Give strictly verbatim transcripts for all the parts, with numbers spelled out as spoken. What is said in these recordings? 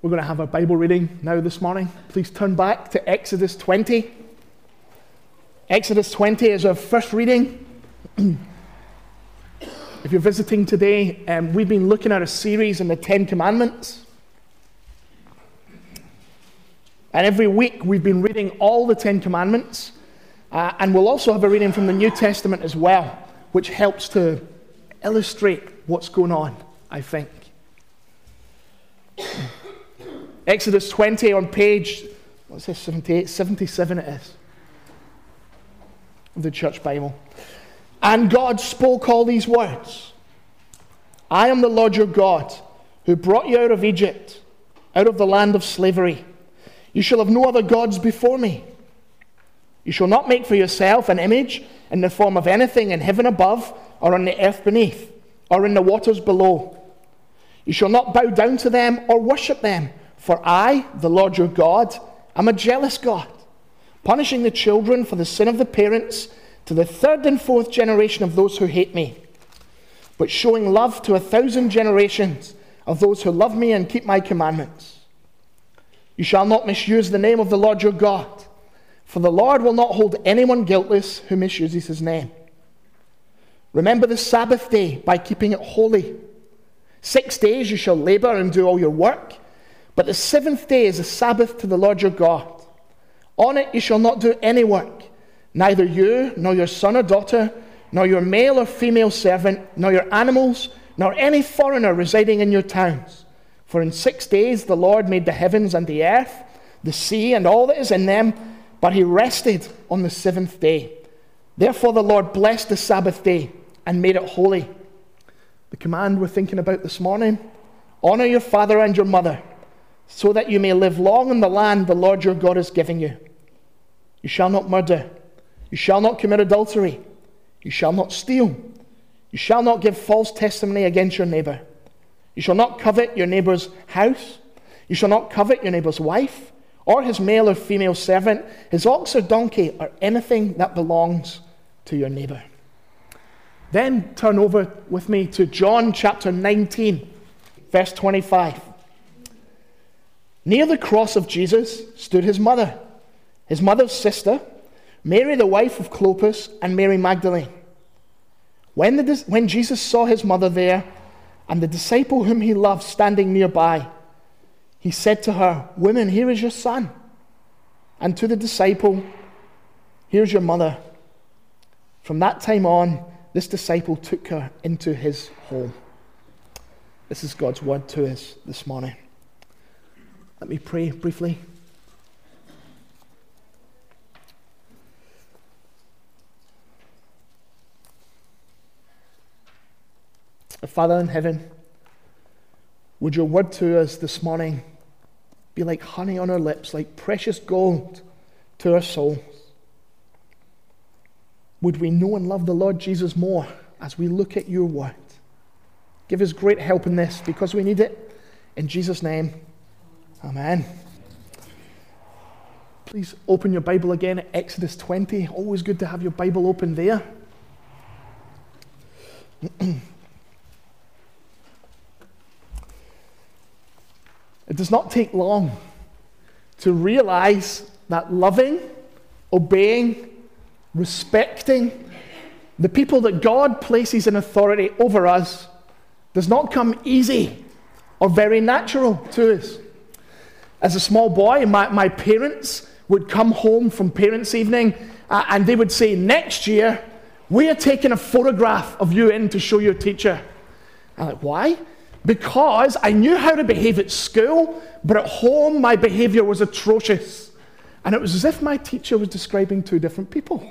We're going to have our Bible reading now this morning. Please turn back to Exodus twenty. Exodus twenty is our first reading. If you're visiting today, um, we've been looking at a series in the Ten Commandments. And every week we've been reading all the Ten Commandments. Uh, and we'll also have a reading from the New Testament as well, which helps to illustrate what's going on, I think. Exodus twenty on page, what's this, seventy-eight, seventy-seven it is, of the Church Bible. And God spoke all these words. I am the Lord your God, who brought you out of Egypt, out of the land of slavery. You shall have no other gods before me. You shall not make for yourself an image in the form of anything in heaven above, or on the earth beneath, or in the waters below. You shall not bow down to them or worship them. For I, the Lord your God, am a jealous God, punishing the children for the sin of the parents to the third and fourth generation of those who hate me, but showing love to a thousand generations of those who love me and keep my commandments. You shall not misuse the name of the Lord your God, for the Lord will not hold anyone guiltless who misuses his name. Remember the Sabbath day by keeping it holy. Six days you shall labor and do all your work, but the seventh day is a Sabbath to the Lord your God. On it you shall not do any work, neither you, nor your son or daughter, nor your male or female servant, nor your animals, nor any foreigner residing in your towns. For in six days the Lord made the heavens and the earth, the sea and all that is in them, but he rested on the seventh day. Therefore the Lord blessed the Sabbath day and made it holy. The command we're thinking about this morning: honor your father and your mother, so that you may live long in the land the Lord your God is giving you. You shall not murder. You shall not commit adultery. You shall not steal. You shall not give false testimony against your neighbor. You shall not covet your neighbor's house. You shall not covet your neighbor's wife, or his male or female servant, his ox or donkey, or anything that belongs to your neighbor. Then turn over with me to John chapter nineteen, verse twenty-five. Near the cross of Jesus stood his mother, his mother's sister, Mary the wife of Clopas, and Mary Magdalene. When, the, when Jesus saw his mother there, and the disciple whom he loved standing nearby, he said to her, Woman, here is your son. And to the disciple, Here's your mother. From that time on, this disciple took her into his home. This is God's word to us this morning. Let me pray briefly. Our Father in heaven, would your word to us this morning be like honey on our lips, like precious gold to our souls? Would we know and love the Lord Jesus more as we look at your word? Give us great help in this, because we need it. In Jesus' name, amen. Please open your Bible again at Exodus twenty. Always good to have your Bible open there. It does not take long to realize that loving, obeying, respecting the people that God places in authority over us does not come easy or very natural to us. As a small boy, my, my parents would come home from parents' evening uh, and they would say, next year, we are taking a photograph of you in to show your teacher. I'm like, why? Because I knew how to behave at school, but at home my behavior was atrocious. And it was as if my teacher was describing two different people.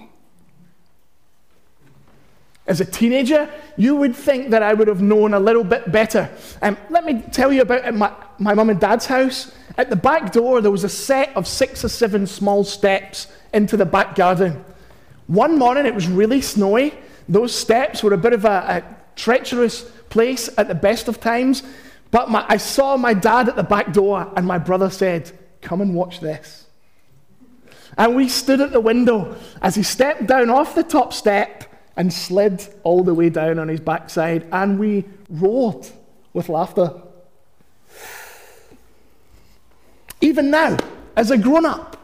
As a teenager, you would think that I would have known a little bit better. Um, let me tell you about my, my mum and dad's house. At the back door, there was a set of six or seven small steps into the back garden. One morning, it was really snowy. Those steps were a bit of a, a treacherous place at the best of times. But my, I saw my dad at the back door, and my brother said, come and watch this. And we stood at the window as he stepped down off the top step and slid all the way down on his backside, and we roared with laughter. even now, as a grown-up.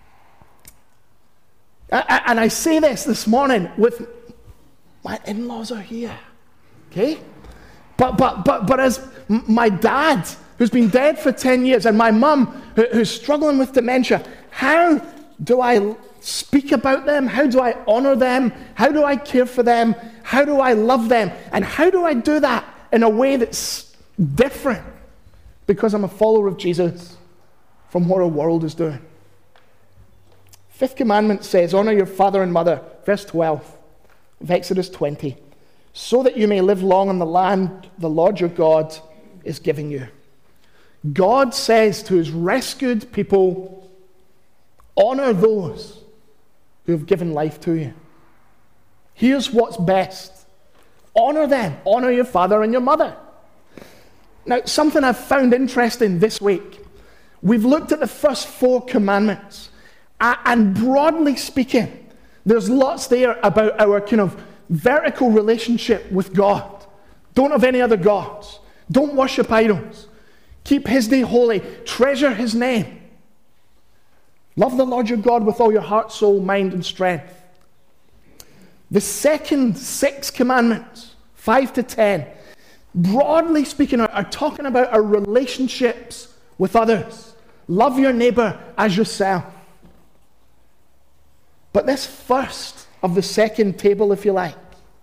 And I say this this morning with my in-laws are here, okay? But but but but as my dad, who's been dead for ten years, and my mum, who, who's struggling with dementia, how do I speak about them? How do I honor them? How do I care for them? How do I love them? And how do I do that in a way that's different? Because I'm a follower of Jesus from what our world is doing. Fifth commandment says, honor your father and mother, verse twelve of Exodus twenty, so that you may live long in the land the Lord your God is giving you. God says to his rescued people, honor those who have given life to you. Here's what's best. Honor them. Honor your father and your mother. Now, something I've found interesting this week. We've looked at the first four commandments. And broadly speaking, there's lots there about our kind of vertical relationship with God. Don't have any other gods. Don't worship idols. Keep his day holy. Treasure his name. Love the Lord your God with all your heart, soul, mind, and strength. The second six commandments, five to ten, broadly speaking, are, are talking about our relationships with others. Love your neighbor as yourself. But this first of the second table, if you like,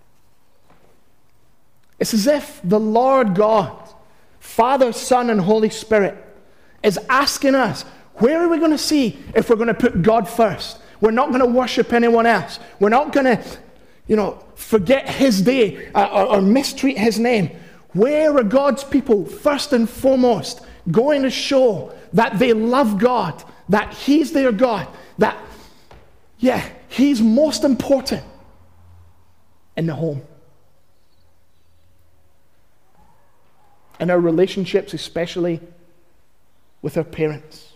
it's as if the Lord God, Father, Son, and Holy Spirit is asking us, where are we going to see if we're going to put God first? We're not going to worship anyone else. We're not going to, you know, forget his day uh, or, or mistreat his name. Where are God's people first and foremost going to show that they love God, that he's their God, that yeah, he's most important in the home. In our relationships, especially with our parents.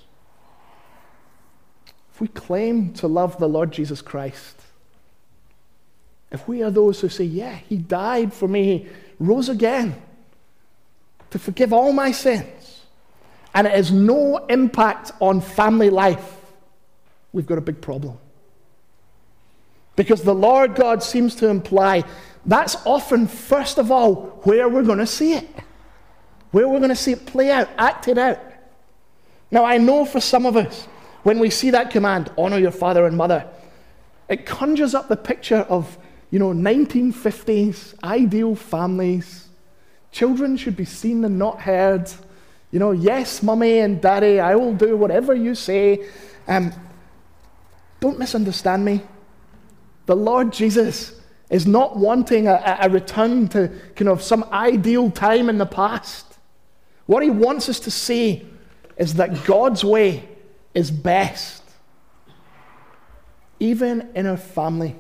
If we claim to love the Lord Jesus Christ, if we are those who say, yeah, he died for me, he rose again to forgive all my sins, and it has no impact on family life, we've got a big problem. Because the Lord God seems to imply that's often, first of all, where we're going to see it. Where we're going to see it play out, acted out. Now, I know for some of us, when we see that command, honor your father and mother, it conjures up the picture of, you know, nineteen fifties, ideal families. Children should be seen and not heard. You know, yes, mummy and daddy, I will do whatever you say. Um, don't misunderstand me. The Lord Jesus is not wanting a, a return to kind of some ideal time in the past. What he wants us to see is that God's way is best, even in our families.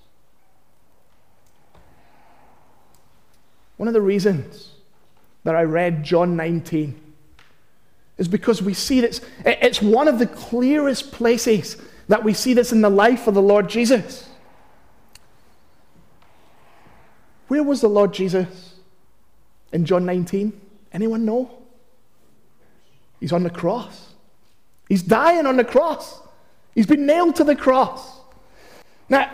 One of the reasons that I read John nineteen is because we see that it's, it's one of the clearest places that we see this in the life of the Lord Jesus. Where was the Lord Jesus in John nineteen? Anyone know? He's on the cross. He's dying on the cross. He's been nailed to the cross. Now,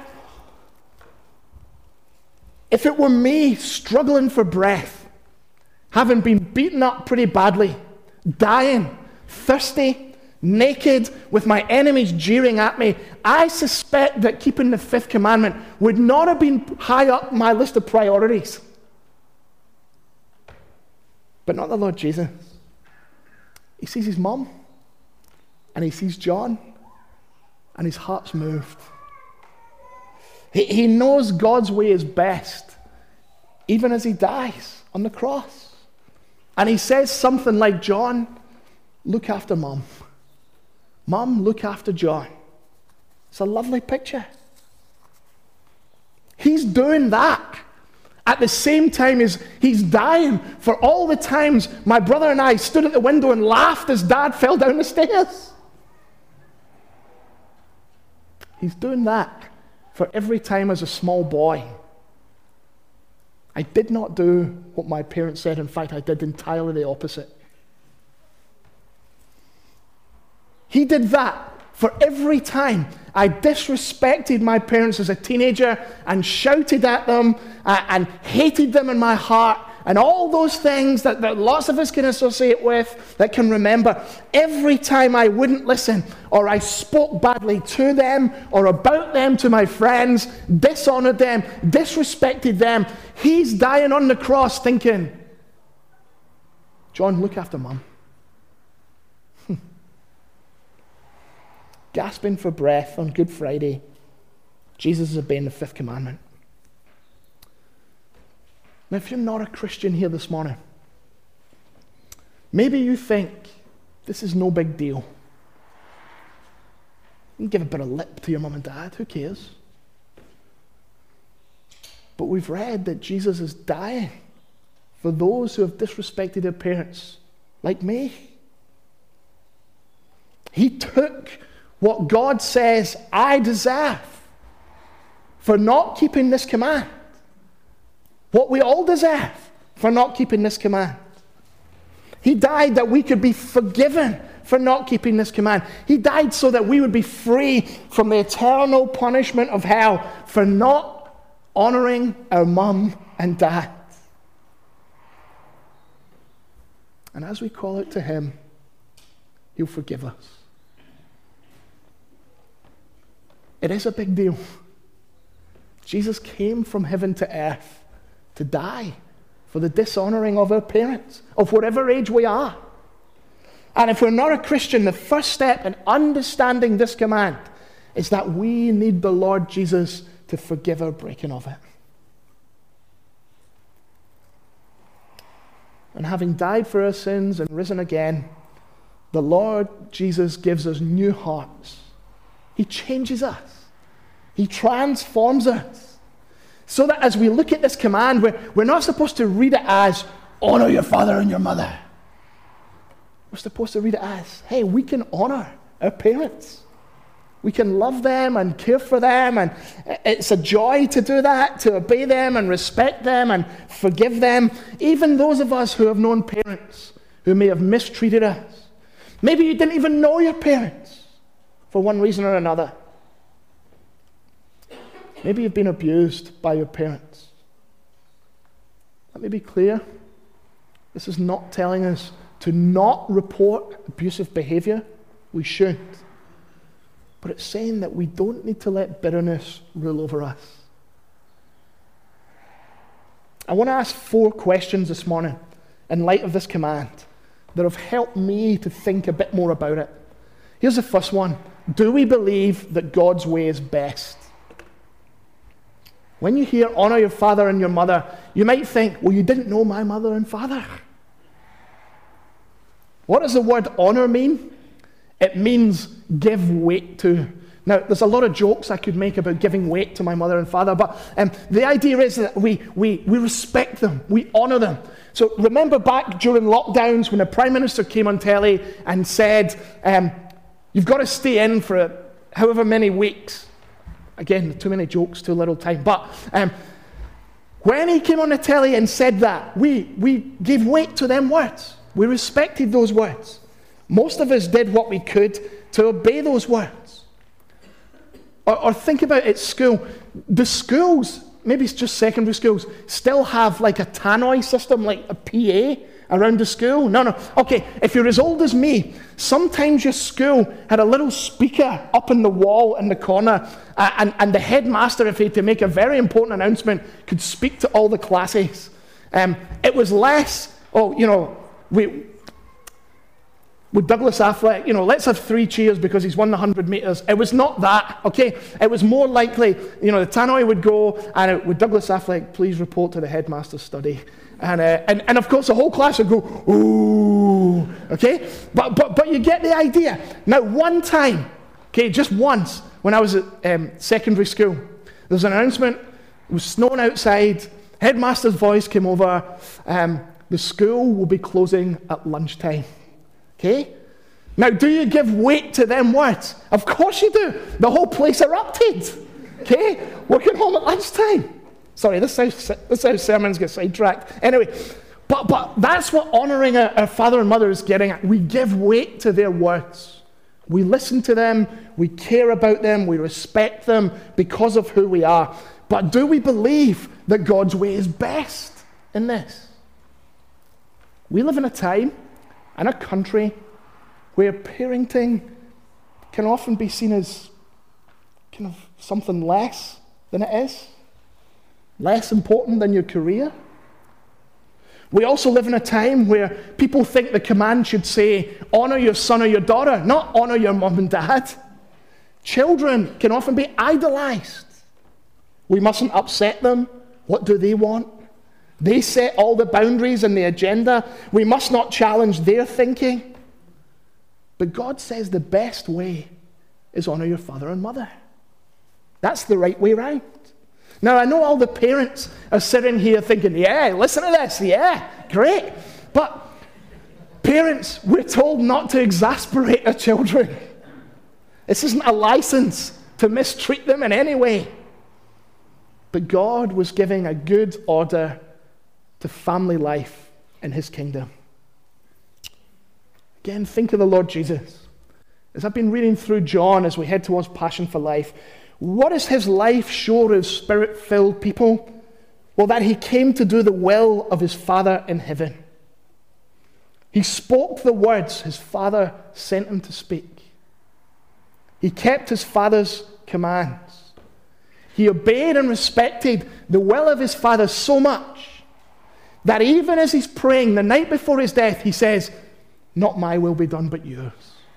if it were me struggling for breath, having been beaten up pretty badly, dying, thirsty, naked, with my enemies jeering at me, I suspect that keeping the fifth commandment would not have been high up my list of priorities. But not the Lord Jesus. He sees his mom, and he sees John, and his heart's moved. He, he knows God's way is best, even as he dies on the cross. And he says something like, John, look after mom. Mom, look after John. It's a lovely picture. He's doing that at the same time as he's dying for all the times my brother and I stood at the window and laughed as Dad fell down the stairs. He's doing that for every time as a small boy. I did not do what my parents said. In fact, I did entirely the opposite. He did that for every time I disrespected my parents as a teenager and shouted at them uh, and hated them in my heart and all those things that, that lots of us can associate with, that can remember. Every time I wouldn't listen or I spoke badly to them or about them to my friends, dishonored them, disrespected them, he's dying on the cross thinking, John, look after Mum. Gasping for breath on Good Friday, Jesus is obeying the fifth commandment. Now, if you're not a Christian here this morning, maybe you think this is no big deal. You can give a bit of lip to your mum and dad, who cares? But we've read that Jesus is dying for those who have disrespected their parents, like me. He took what God says I deserve for not keeping this command. What we all deserve for not keeping this command. He died that we could be forgiven for not keeping this command. He died so that we would be free from the eternal punishment of hell for not honoring our mum and dad. And as we call out to him, he'll forgive us. It is a big deal. Jesus came from heaven to earth to die for the dishonoring of our parents, of whatever age we are. And if we're not a Christian, the first step in understanding this command is that we need the Lord Jesus to forgive our breaking of it. And having died for our sins and risen again, the Lord Jesus gives us new hearts. He changes us. He transforms us. So that as we look at this command, we're, we're not supposed to read it as, honor your father and your mother. We're supposed to read it as, hey, we can honor our parents. We can love them and care for them, and it's a joy to do that, to obey them and respect them and forgive them. Even those of us who have known parents who may have mistreated us. Maybe you didn't even know your parents for one reason or another. Maybe you've been abused by your parents. Let me be clear. This is not telling us to not report abusive behavior. We should. But it's saying that we don't need to let bitterness rule over us. I want to ask four questions this morning in light of this command that have helped me to think a bit more about it. Here's the first one. Do we believe that God's way is best? When you hear honor your father and your mother, you might think, well, you didn't know my mother and father. What does the word honor mean? It means give weight to. Now, there's a lot of jokes I could make about giving weight to my mother and father, but um, the idea is that we, we, we respect them, we honor them. So remember back during lockdowns when the Prime Minister came on telly and said, um, you've got to stay in for however many weeks. Again, too many jokes, too little time. But um, when he came on the telly and said that, we, we gave weight to them words. We respected those words. Most of us did what we could to obey those words. Or, or think about at school. The schools, maybe it's just secondary schools, still have like a tannoy system, like a P A around the school. No, no. Okay, if you're as old as me, sometimes your school had a little speaker up in the wall in the corner, uh, and, and the headmaster, if he had to make a very important announcement, could speak to all the classes. Um, it was less, oh, you know, we... With Douglas Affleck, you know, let's have three cheers because he's won the one hundred metres. It was not that, okay? It was more likely, you know, the tannoy would go, and it, with Douglas Affleck, please report to the headmaster's study. And, uh, and, and of course, the whole class would go, ooh, okay? But, but, but you get the idea. Now, one time, okay, just once, when I was at um, secondary school, there was an announcement, it was snowing outside, headmaster's voice came over, um, the school will be closing at lunchtime. Okay? Now, do you give weight to them words? Of course you do. The whole place erupted. Okay? Working home at lunchtime. Sorry, this is how, this is how sermons get sidetracked. Anyway, but, but that's what honouring our, our father and mother is getting at. We give weight to their words. We listen to them, we care about them, we respect them because of who we are. But do we believe that God's way is best in this? We live in a time and a country where parenting can often be seen as kind of something less than it is, less important than your career. We also live in a time where people think the command should say, honor your son or your daughter, not honor your mom and dad. Children can often be idolized. We mustn't upset them. What do they want? They set all the boundaries and the agenda. We must not challenge their thinking. But God says the best way is honor your father and mother. That's the right way round. Now, I know all the parents are sitting here thinking, yeah, listen to this, yeah, great. But parents, we're told not to exasperate our children. This isn't a license to mistreat them in any way. But God was giving a good order to family life in his kingdom. Again, think of the Lord Jesus. As I've been reading through John as we head towards Passion for Life, what does his life show to spirit-filled people? Well, that he came to do the will of his Father in heaven. He spoke the words his Father sent him to speak. He kept his Father's commands. He obeyed and respected the will of his Father so much that even as he's praying the night before his death, he says, not my will be done, but yours.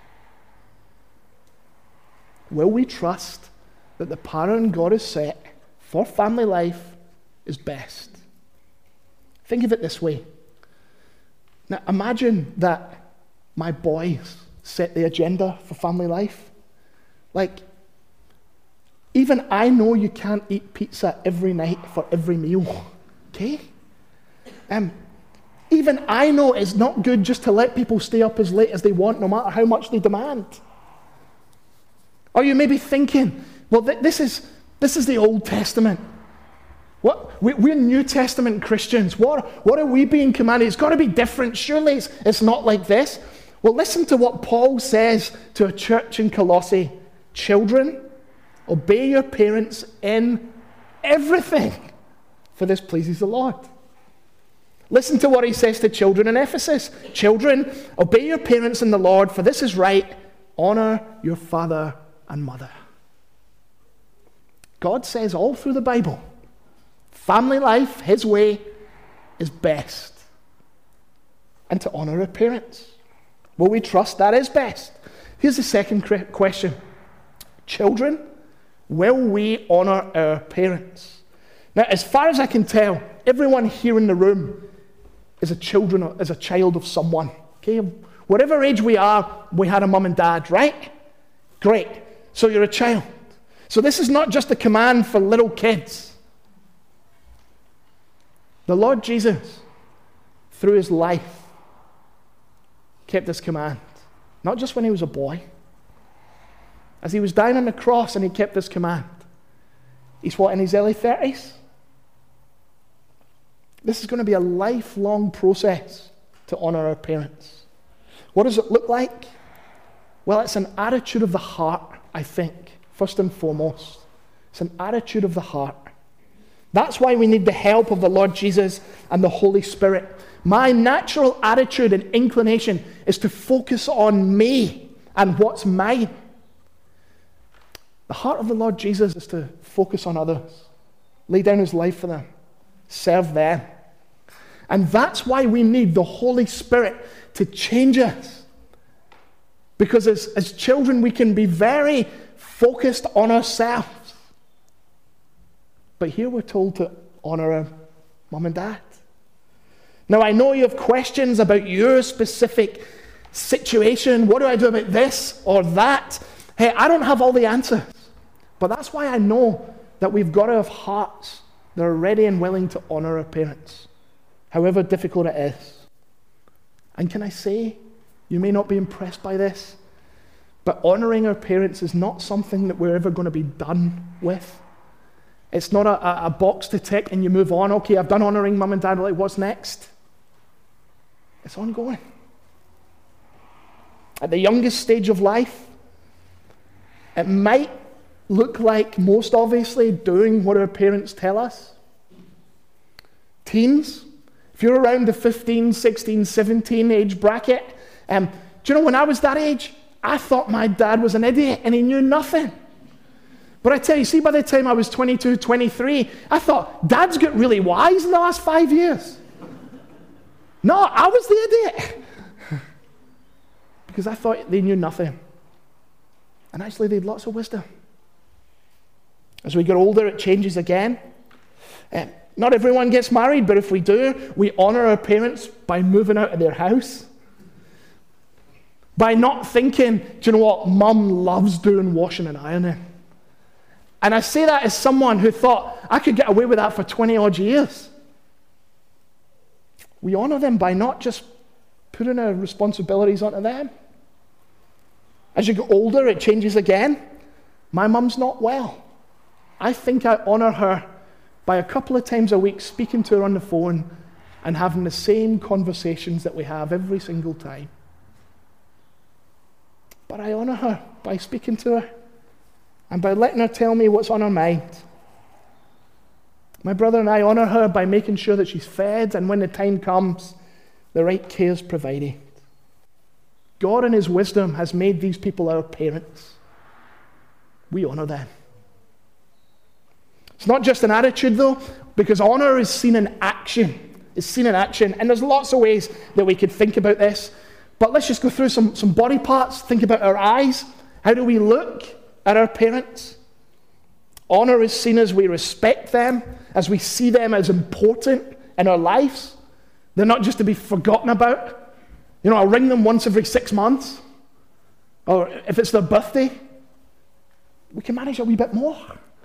Will we trust that the pattern God has set for family life is best? Think of it this way. Now, imagine that my boys set the agenda for family life. Like, even I know you can't eat pizza every night for every meal, okay? Um, even I know it's not good just to let people stay up as late as they want, no matter how much they demand. Or you may be thinking, well, th- this is this is the Old Testament. What we, we're New Testament Christians. What, what are we being commanded? It's got to be different. Surely it's, it's not like this. Well, listen to what Paul says to a church in Colossae. Children, obey your parents in everything, for this pleases the Lord. Listen to what he says to children in Ephesus. Children, obey your parents in the Lord, for this is right. Honor your father and mother. God says all through the Bible, family life, his way, is best. And to honor our parents. Will we trust that is best? Here's the second question. Children, will we honor our parents? Now, as far as I can tell, everyone here in the room is a children, is a child of someone. Okay, whatever age we are, we had a mum and dad, right? Great. So you're a child. So this is not just a command for little kids. The Lord Jesus, through his life, kept this command. Not just when he was a boy. As he was dying on the cross and he kept this command. He's what, in his early thirties? This is going to be a lifelong process to honor our parents. What does it look like? Well, it's an attitude of the heart, I think, first and foremost. It's an attitude of the heart. That's why we need the help of the Lord Jesus and the Holy Spirit. My natural attitude and inclination is to focus on me and what's mine. The heart of the Lord Jesus is to focus on others, lay down his life for them, serve them. And that's why we need the Holy Spirit to change us. Because as, as children, we can be very focused on ourselves. But here we're told to honor our mum and dad. Now, I know you have questions about your specific situation. What do I do about this or that? Hey, I don't have all the answers. But that's why I know that we've got to have hearts that are ready and willing to honor our parents, however difficult it is. And can I say, you may not be impressed by this, but honoring our parents is not something that we're ever going to be done with. It's not a, a box to tick and you move on. Okay, I've done honoring mum and dad. Like, what's next? It's ongoing. At the youngest stage of life, It might look like, most obviously, doing what our parents tell us. Teens, if you're around the fifteen, sixteen, seventeen age bracket, um, do you know, when I was that age, I thought my dad was an idiot and he knew nothing. But I tell you, see, by the time I was twenty-two, twenty-three, I thought, Dad's got really wise in the last five years. No, I was the idiot. Because I thought they knew nothing. And actually, they had lots of wisdom. As we get older, it changes again. Uh, not everyone gets married, but if we do, we honor our parents by moving out of their house. By not thinking, do you know what, Mum loves doing washing and ironing. And I say that as someone who thought I could get away with that for twenty odd years. We honor them by not just putting our responsibilities onto them. As you get older, it changes again. My mum's not well. I think I honor her by a couple of times a week speaking to her on the phone and having the same conversations that we have every single time. But I honor her by speaking to her and by letting her tell me what's on her mind. My brother and I honor her by making sure that she's fed, and when the time comes, the right care is provided. God in his wisdom has made these people our parents. We honor them. It's not just an attitude, though, because honor is seen in action. It's seen in action, and there's lots of ways that we could think about this. But let's just go through some, some body parts. Think about our eyes. How do we look at our parents? Honor is seen as we respect them, as we see them as important in our lives. They're not just to be forgotten about. You know, I'll ring them once every six months. Or if it's their birthday, we can manage a wee bit more.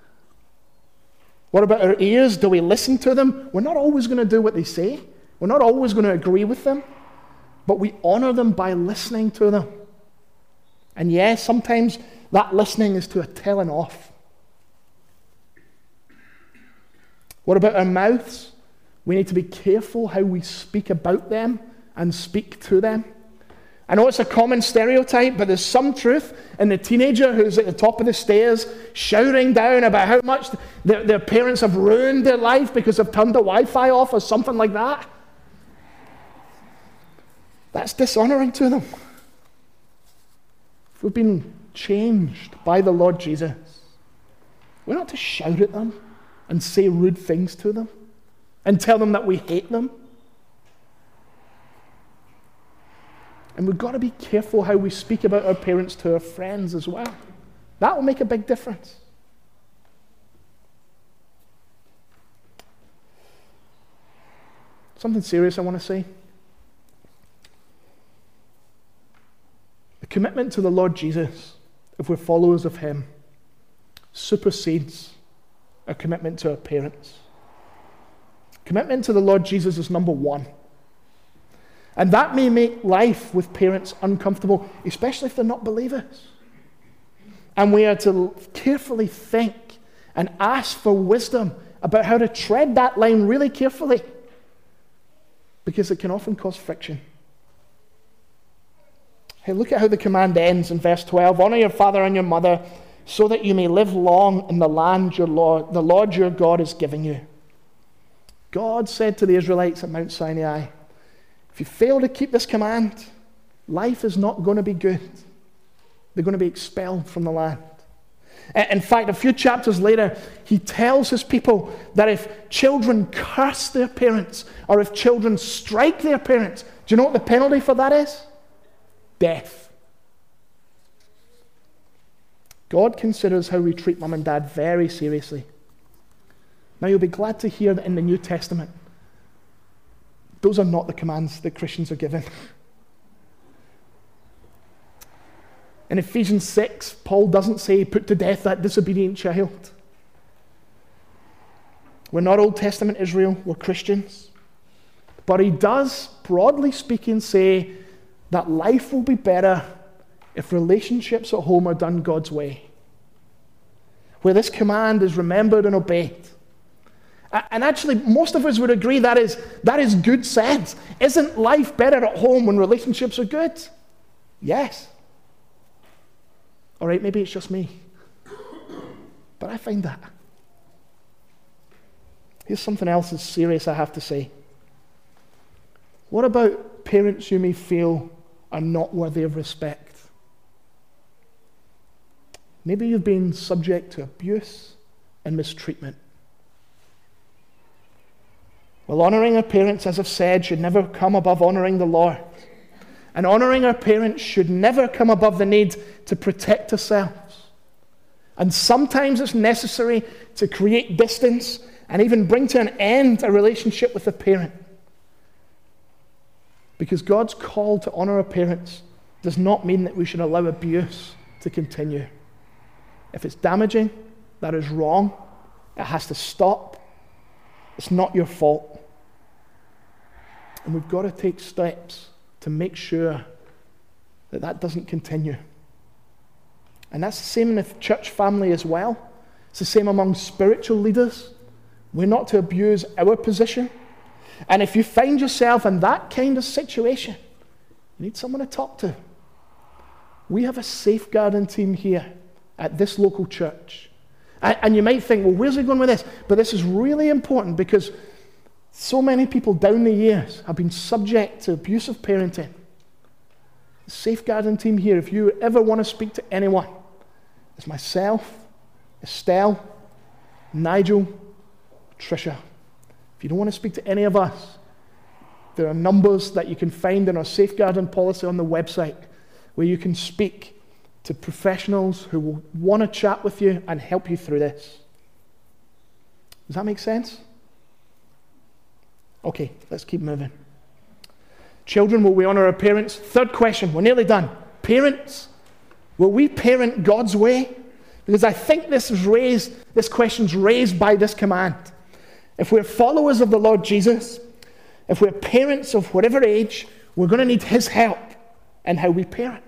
What about our ears? Do we listen to them? We're not always going to do what they say. We're not always going to agree with them. But we honor them by listening to them. And yes, sometimes that listening is to a telling off. What about our mouths? We need to be careful how we speak about them and speak to them. I know it's a common stereotype, but there's some truth in the teenager who's at the top of the stairs shouting down about how much their, their parents have ruined their life because they've turned the Wi-Fi off or something like that. That's dishonoring to them. If we've been changed by the Lord Jesus, we're not to shout at them and say rude things to them and tell them that we hate them. And we've got to be careful how we speak about our parents to our friends as well. That will make a big difference. Something serious I want to say. The commitment to the Lord Jesus, if we're followers of him, supersedes our commitment to our parents. Commitment to the Lord Jesus is number one. And that may make life with parents uncomfortable, especially if they're not believers. And we are to carefully think and ask for wisdom about how to tread that line really carefully, because it can often cause friction. Hey, look at how the command ends in verse twelve. Honor your father and your mother, so that you may live long in the land your Lord, the Lord your God is giving you. God said to the Israelites at Mount Sinai, if you fail to keep this command, life is not going to be good. They're going to be expelled from the land. In fact, a few chapters later, he tells his people that if children curse their parents or if children strike their parents, do you know what the penalty for that is? Death. God considers how we treat mum and dad very seriously. Now, you'll be glad to hear that in the New Testament, those are not the commands that Christians are given. In Ephesians six, Paul doesn't say, put to death that disobedient child. We're not Old Testament Israel, we're Christians. But he does, broadly speaking, say that life will be better if relationships at home are done God's way, where this command is remembered and obeyed. And actually, most of us would agree that is, that is good sense. Isn't life better at home when relationships are good? Yes. All right, maybe it's just me. But I find that. Here's something else that's serious I have to say. What about parents you may feel are not worthy of respect? Maybe you've been subject to abuse and mistreatment. Well, honouring our parents, as I've said, should never come above honouring the Lord. And honouring our parents should never come above the need to protect ourselves. And sometimes it's necessary to create distance and even bring to an end a relationship with a parent. Because God's call to honour our parents does not mean that we should allow abuse to continue. If it's damaging, that is wrong. It has to stop. It's not your fault. And we've got to take steps to make sure that that doesn't continue. And that's the same in the church family as well. It's the same among spiritual leaders. We're not to abuse our position. And if you find yourself in that kind of situation, you need someone to talk to. We have a safeguarding team here at this local church. And, and you might think, well, where's he going with this? But this is really important because so many people down the years have been subject to abusive parenting. The safeguarding team here, if you ever want to speak to anyone, it's myself, Estelle, Nigel, Tricia. If you don't want to speak to any of us, there are numbers that you can find in our safeguarding policy on the website where you can speak to professionals who will want to chat with you and help you through this. Does that make sense? Okay, let's keep moving. Children, will we honour our parents? Third question, we're nearly done. Parents, will we parent God's way? Because I think this is raised, this question's raised by this command. If we're followers of the Lord Jesus, if we're parents of whatever age, we're going to need His help in how we parent.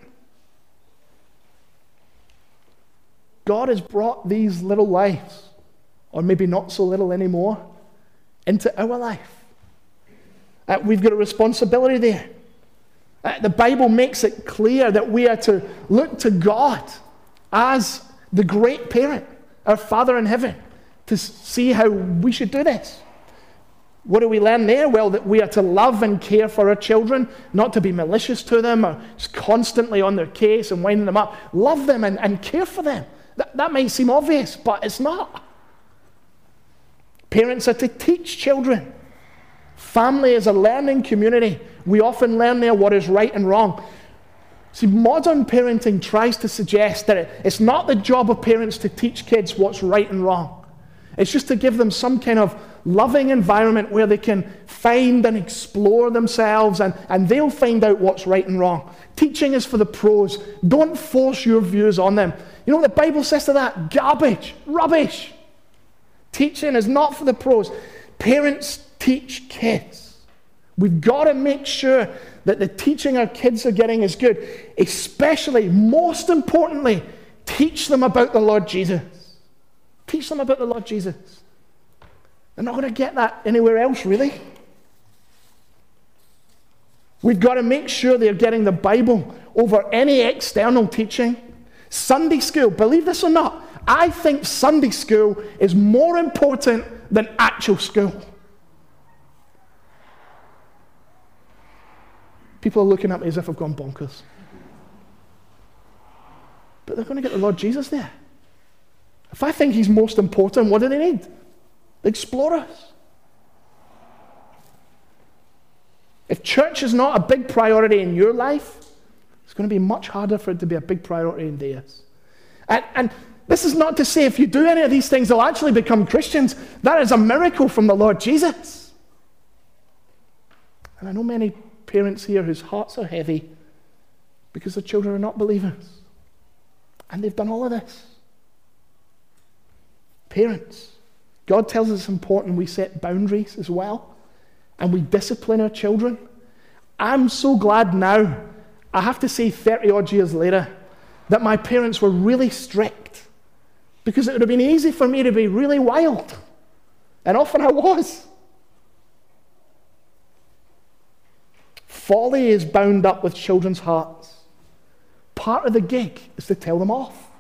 God has brought these little lives, or maybe not so little anymore, into our life. Uh, we've got a responsibility there. Uh, the Bible makes it clear that we are to look to God as the great parent, our Father in heaven, to see how we should do this. What do we learn there? Well, that we are to love and care for our children, not to be malicious to them or just constantly on their case and winding them up. Love them and, and care for them. That, that might seem obvious, but it's not. Parents are to teach children. Family is a learning community. We often learn there what is right and wrong. See, modern parenting tries to suggest that it's not the job of parents to teach kids what's right and wrong. It's just to give them some kind of loving environment where they can find and explore themselves and, and they'll find out what's right and wrong. Teaching is for the pros. Don't force your views on them. You know what the Bible says to that? Garbage. Rubbish. Teaching is not for the pros. Parents teach kids. We've got to make sure that the teaching our kids are getting is good. Especially, most importantly, teach them about the Lord Jesus. Teach them about the Lord Jesus. They're not going to get that anywhere else, really. We've got to make sure they're getting the Bible over any external teaching. Sunday school, believe this or not, I think Sunday school is more important than actual school. People are looking at me as if I've gone bonkers. But they're going to get the Lord Jesus there. If I think He's most important, what do they need? Explorers. If church is not a big priority in your life, it's going to be much harder for it to be a big priority in theirs. And, and this is not to say if you do any of these things, they'll actually become Christians. That is a miracle from the Lord Jesus. And I know many parents here whose hearts are heavy because their children are not believers. And they've done all of this. Parents, God tells us it's important we set boundaries as well. And we discipline our children. I'm so glad now, I have to say thirty odd years later, that my parents were really strict. Because it would have been easy for me to be really wild. And often I was. Folly is bound up with children's hearts. Part of the gig is to tell them off.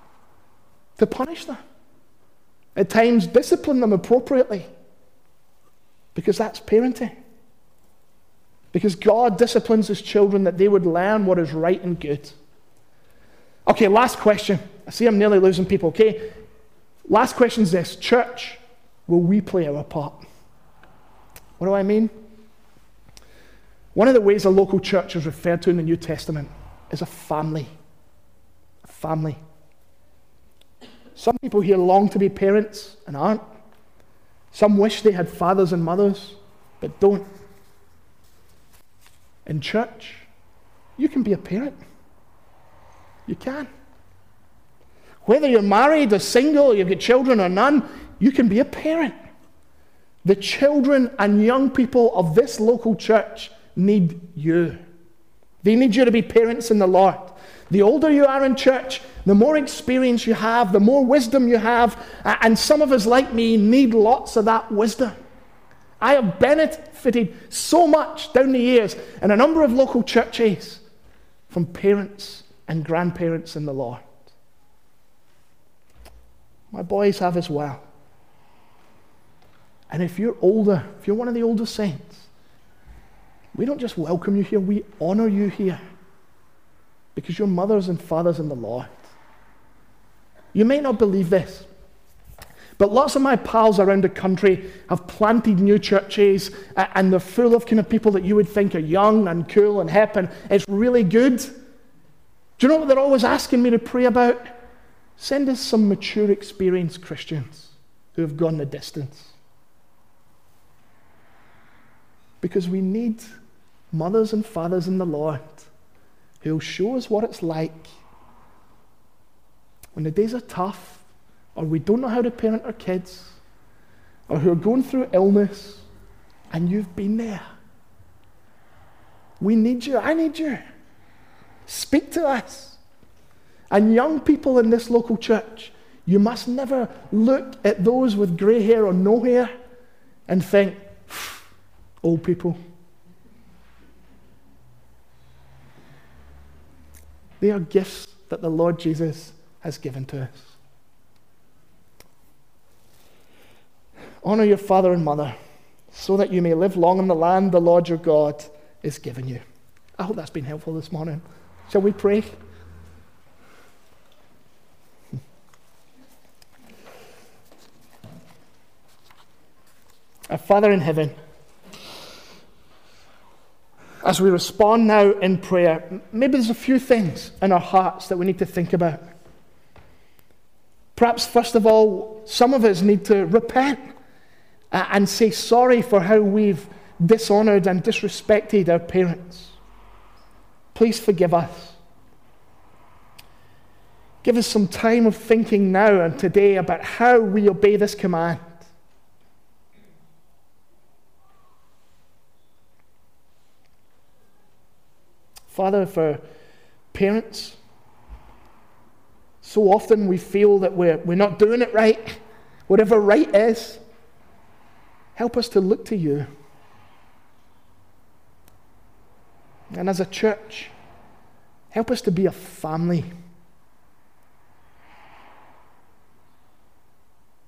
to punish them. At times, discipline them appropriately. Because that's parenting. Because God disciplines His children that they would learn what is right and good. Okay, last question. I see I'm nearly losing people, okay? Last question is this. Church, will we play our part? What do I mean? One of the ways a local church is referred to in the New Testament is a family. A family. Some people here long to be parents and aren't. Some wish they had fathers and mothers, but don't. In church, you can be a parent. You can. Whether you're married or single, or you've got children or none, you can be a parent. The children and young people of this local church need you. They need you to be parents in the Lord. The older you are in church, the more experience you have, the more wisdom you have, and some of us, like me, need lots of that wisdom. I have benefited so much down the years in a number of local churches from parents and grandparents in the Lord. My boys have as well. And if you're older, if you're one of the older saints, we don't just welcome you here, we honor you here. Because you're mothers and fathers in the Lord. You may not believe this, but lots of my pals around the country have planted new churches, and they're full of kind of people that you would think are young and cool and hip, and it's really good. Do you know what they're always asking me to pray about? Send us some mature, experienced Christians who have gone the distance. Because we need mothers and fathers in the Lord who will show us what it's like when the days are tough, or we don't know how to parent our kids, or who are going through illness, and you've been there. We need you. I need you. Speak to us. And young people in this local church, you must never look at those with grey hair or no hair and think, old people. They are gifts that the Lord Jesus has given to us. Honor your father and mother so that you may live long in the land the Lord your God is giving you. I hope that's been helpful this morning. Shall we pray? Our Father in heaven, as we respond now in prayer, maybe there's a few things in our hearts that we need to think about. Perhaps, first of all, some of us need to repent and say sorry for how we've dishonored and disrespected our parents. Please forgive us. Give us some time of thinking now and today about how we obey this command. Father, for parents, so often we feel that we're, we're not doing it right, whatever right is. Help us to look to you. And as a church, help us to be a family.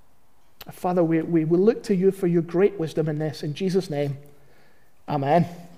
Father, we, we will look to you for your great wisdom in this. In Jesus' name, amen.